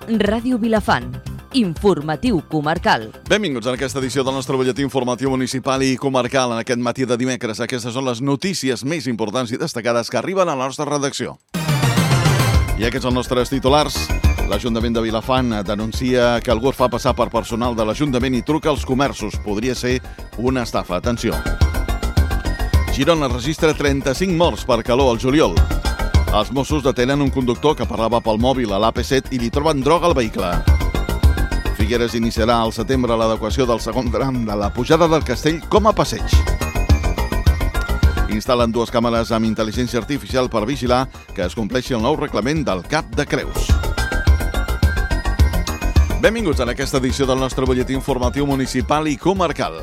Ràdio Vilafant, informatiu comarcal. Benvinguts en aquesta edició del nostre butlletí informatiu municipal i comarcal en aquest matí de dimecres. Aquestes són les notícies més importants i destacades que arriben a la nostra redacció. I aquests són els nostres titulars. L'Ajuntament de Vilafant denuncia que algú fa passar per personal de l'Ajuntament i truca als comerços. Podria ser una estafa. Atenció. Girona registra 35 morts per calor al juliol. Els Mossos detenen un conductor que parlava pel mòbil a l'AP7 i li troben droga al vehicle. Figueres iniciarà al setembre l'adequació del segon tram de la pujada del Castell com a passeig. Instal·len 2 càmeres amb intel·ligència artificial per vigilar que es compleixi el nou reglament del Cap de Creus. Benvinguts en aquesta edició del nostre butlletí informatiu municipal i comarcal.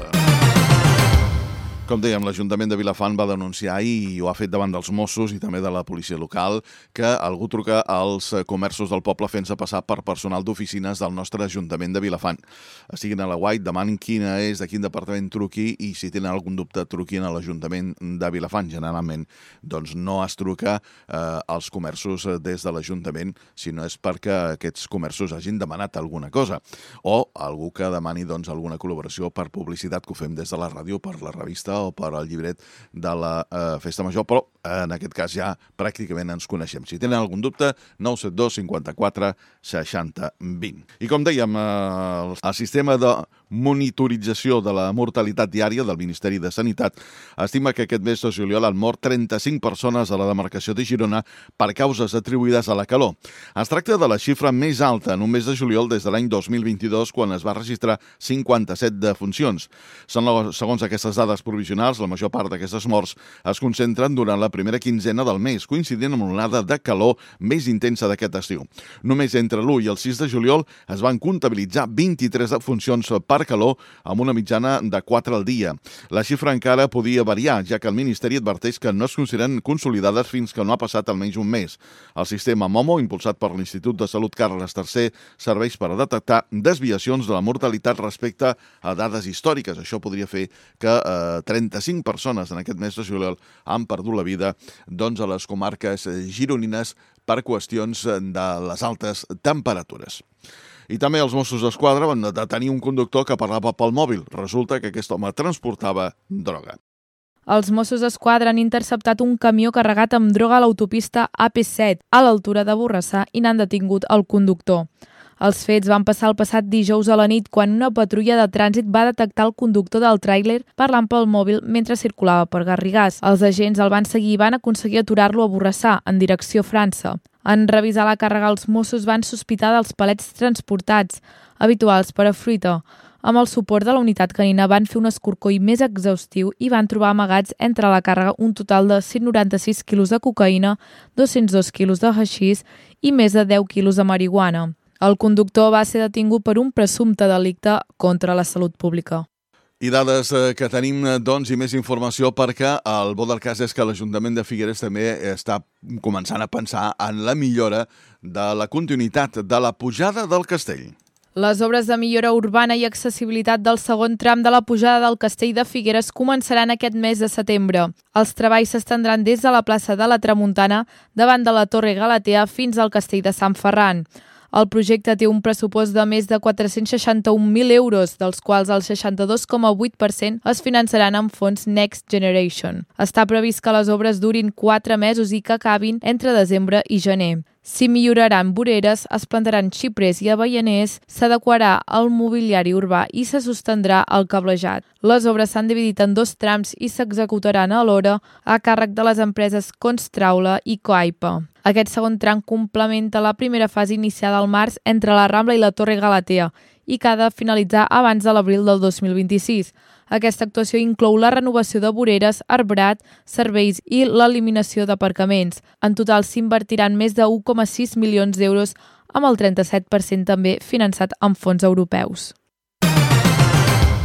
Com dèiem, l'Ajuntament de Vilafant va denunciar ahir, i ho ha fet davant dels Mossos i també de la policia local, que algú truca als comerços del poble fent-se passar per personal d'oficines del nostre Ajuntament de Vilafant. Estiguin a la White, demanin quina és, de quin departament truqui, i si tenen algun dubte truquin a l'Ajuntament de Vilafant. Generalment doncs no es truca als comerços des de l'Ajuntament, sinó és perquè aquests comerços hagin demanat alguna cosa, o algú que demani doncs alguna col·laboració per publicitat, que ho fem des de la ràdio, per la revista o per al llibret de la Festa Major, però en aquest cas ja pràcticament ens coneixem. Si tenen algun dubte, 972 54 60 20. I com dèiem, el sistema de monitorització de la mortalitat diària del Ministeri de Sanitat estima que aquest mes de juliol han mort 35 persones a la demarcació de Girona per causes atribuïdes a la calor. Es tracta de la xifra més alta en un mes de juliol des de l'any 2022, quan es va registrar 57 defuncions. Segons aquestes dades provisionals, la major part d'aquestes morts es concentren durant la primera quinzena del mes, coincidint amb l'onada de calor més intensa d'aquest estiu. Només entre l'1 i el 6 de juliol es van comptabilitzar 23 defuncions per calor, amb una mitjana de 4 al dia. La xifra encara podia variar, ja que el Ministeri adverteix que no es consideren consolidades fins que no ha passat almenys un mes. El sistema MOMO, impulsat per l'Institut de Salut Carles III, serveix per detectar desviacions de la mortalitat respecte a dades històriques. Això podria fer que 35 persones en aquest mes de juliol han perdut la vida a les comarques gironines per qüestions de les altes temperatures. I també els Mossos d'Esquadra van detenir un conductor que parlava pel mòbil. Resulta que aquest home transportava droga. Els Mossos d'Esquadra han interceptat un camió carregat amb droga a l'autopista AP7, a l'altura de Borrassà, i n'han detingut el conductor. Els fets van passar el passat dijous a la nit, quan una patrulla de trànsit va detectar el conductor del tràiler parlant pel mòbil mentre circulava per Garrigàs. Els agents el van seguir i van aconseguir aturar-lo a Borrassà, en direcció a França. En revisar la càrrega, els Mossos van sospitar dels palets transportats, habituals per a fruita. Amb el suport de la unitat canina van fer un escorcoll més exhaustiu i van trobar amagats entre la càrrega un total de 196 quilos de cocaïna, 202 quilos de haixís i més de 10 quilos de marihuana. El conductor va ser detingut per un presumpte delicte contra la salut pública. I dades que tenim, i més informació, perquè el bo del cas és que l'Ajuntament de Figueres també està començant a pensar en la millora de la continuïtat de la pujada del Castell. Les obres de millora urbana i accessibilitat del segon tram de la pujada del Castell de Figueres començaran aquest mes de setembre. Els treballs s'estendran des de la plaça de la Tramuntana, davant de la Torre Galatea, fins al Castell de Sant Ferran. El projecte té un pressupost de més de 461.000 euros, dels quals el 62,8% es finançaran amb fons Next Generation. Està previst que les obres durin 4 mesos i que acabin entre desembre i gener. S'hi milloraran voreres, es plantaran xiprers i avellaners, s'adequarà el mobiliari urbà i se sostendrà el cablejat. Les obres s'han dividit en 2 trams i s'executaran alhora a càrrec de les empreses Constraula i Coaipa. Aquest segon tram complementa la primera fase iniciada al març entre la Rambla i la Torre Galatea i que ha de finalitzar abans de l'abril del 2026. Aquesta actuació inclou la renovació de voreres, arbrat, serveis i l'eliminació d'aparcaments. En total s'invertiran més de 1,6 milions d'euros, amb el 37% també finançat amb fons europeus.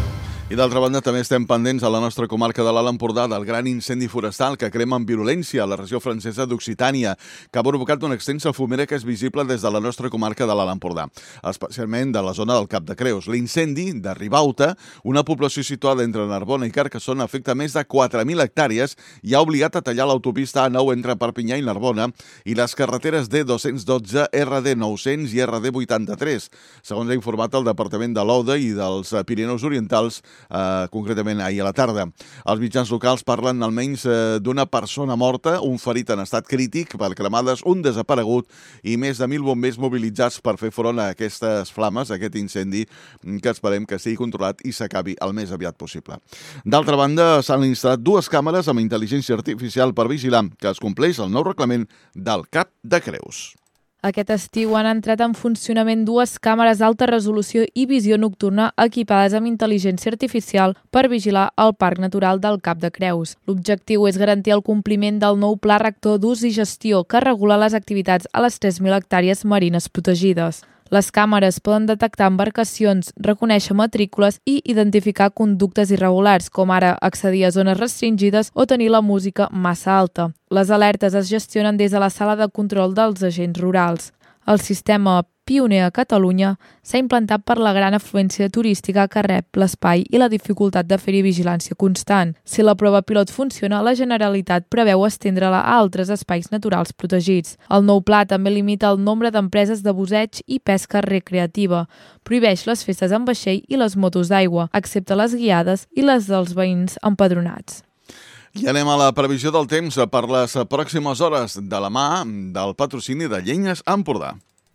I d'altra banda també estem pendents a la nostra comarca de l'Alt Empordà del gran incendi forestal que crema amb violència a la regió francesa d'Occitània, que ha provocat una extensa fumera que és visible des de la nostra comarca de l'Alt Empordà, especialment de la zona del Cap de Creus. L'incendi de Ribauta, una població situada entre Narbona i Carcassona, afecta més de 4.000 hectàrees i ha obligat a tallar l'autopista A9 entre Perpinyà i Narbona i les carreteres D212, RD900 i RD83, segons ha informat el Departament de l'Aude i dels Pirineus Orientals, concretament ahir a la tarda. Els mitjans locals parlen almenys d'una persona morta, un ferit en estat crític per cremades, un desaparegut i més de 1.000 bombers mobilitzats per fer front a aquestes flames, a aquest incendi, que esperem que estigui controlat i s'acabi el més aviat possible. D'altra banda, s'han instal·lat 2 càmeres amb intel·ligència artificial per vigilar que es compleix el nou reglament del Cap de Creus. Aquest estiu han entrat en funcionament 2 càmeres d'alta resolució i visió nocturna equipades amb intel·ligència artificial per vigilar el Parc Natural del Cap de Creus. L'objectiu és garantir el compliment del nou Pla Rector d'Ús i Gestió que regula les activitats a les 3.000 hectàrees marines protegides. Les càmeres poden detectar embarcacions, reconèixer matrícules i identificar conductes irregulars, com ara accedir a zones restringides o tenir la música massa alta. Les alertes es gestionen des de la sala de control dels agents rurals. El sistema pioner a Catalunya s'ha implantat per la gran afluència turística que rep l'espai i la dificultat de fer-hi vigilància constant. Si la prova pilot funciona, la Generalitat preveu estendre-la a altres espais naturals protegits. El nou pla també limita el nombre d'empreses de busseig i pesca recreativa. Prohibeix les festes en vaixell i les motos d'aigua, excepte les guiades i les dels veïns empadronats. I anem a la previsió del temps per les pròximes hores de la mà del patrocini de Llenyes Empordà.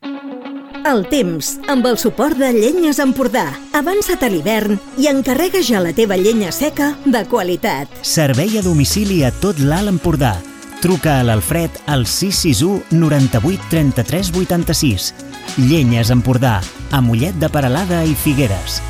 El temps, amb el suport de Llenyes Empordà. Avança't a l'hivern i encarrega ja la teva llenya seca de qualitat. Servei a domicili a tot l'Alt Empordà. Truca a l'Alfred al 661 98 33 86. Llenyes Empordà, a Mollet de Peralada i Figueres.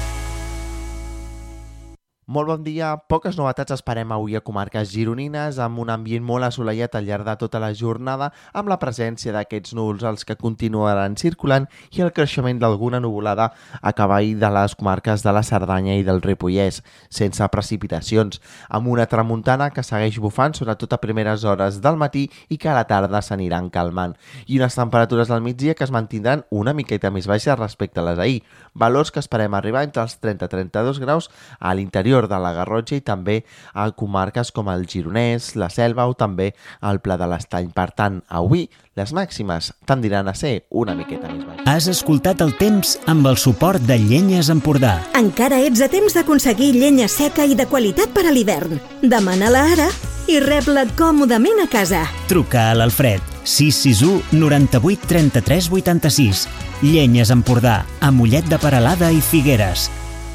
Molt bon dia. Poques novetats esperem avui a comarques gironines, amb un ambient molt assolellat al llarg de tota la jornada, amb la presència d'aquests núvols els que continuaran circulant i el creixement d'alguna nuvolada a cavall de les comarques de la Cerdanya i del Ripollès, sense precipitacions, amb una tramuntana que segueix bufant sobretot a primeres hores del matí i que a la tarda s'aniran calmant, i unes temperatures al migdia que es mantindran una miqueta més baixes respecte a les d'ahir, valors que esperem arribar entre els 30 i 32 graus a l'interior de la Garrotxa i també a comarques com el Gironès, la Selva o també el Pla de l'Estany. Per tant, avui les màximes tendiran a ser una miqueta més baixes. Has escoltat el temps amb el suport de Llenyes Empordà. Encara ets a temps d'aconseguir llenya seca i de qualitat per a l'hivern. Demana-la ara i rep-la còmodament a casa. Truca a l'Alfred 661 98 33 86. Llenyes Empordà, a Mollet de Peralada i Figueres.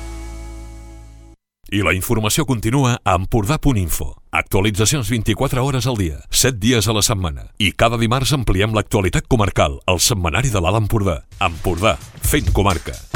I la informació continua a Empordà.info. Actualitzacions 24 hores al dia, 7 dies a la setmana. I cada dimarts ampliem l'actualitat comarcal, al setmanari de l'Alt Empordà. Empordà, fent comarca.